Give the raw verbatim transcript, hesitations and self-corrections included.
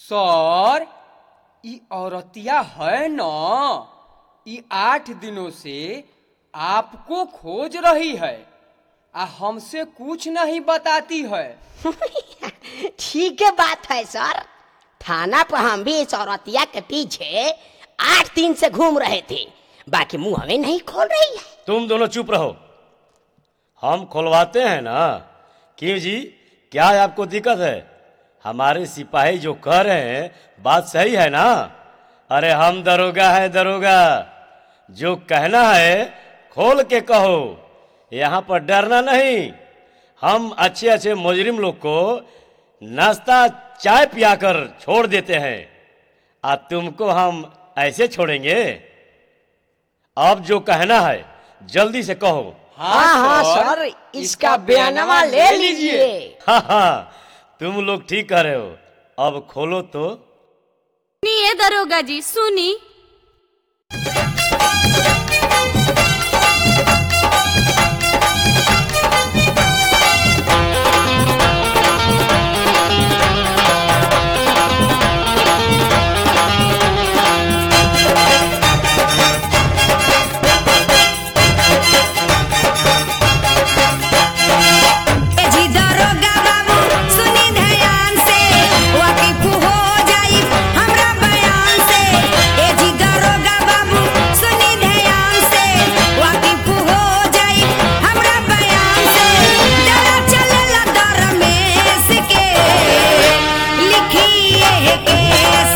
सर ई औरतिया है ना, ई आठ दिनों से आपको खोज रही है, आ हमसे कुछ नहीं बताती है। ठीक है बात है सर, थाना पर हम भी इस औरतिया के पीछे आठ दिन से घूम रहे थे, बाकी मुंह हमें नहीं खोल रही है। तुम दोनों चुप रहो, हम खुलवाते हैं ना। क्यों जी, क्या आपको दिक्कत है? हमारे सिपाही जो कह रहे हैं बात सही है ना? अरे हम दरोगा है, दरोगा, जो कहना है खोल के कहो, यहाँ पर डरना नहीं। हम अच्छे अच्छे मुजरिम लोग को नाश्ता चाय पियाकर छोड़ देते हैं, आ तुमको हम ऐसे छोड़ेंगे? अब जो कहना है जल्दी से कहो। हाँ हाँ सर, इसका बयानवा ले लीजिए। हाँ हाँ, तुम लोग ठीक कह रहे हो, अब खोलो तो। सुनिए दरोगा जी, सुनी। के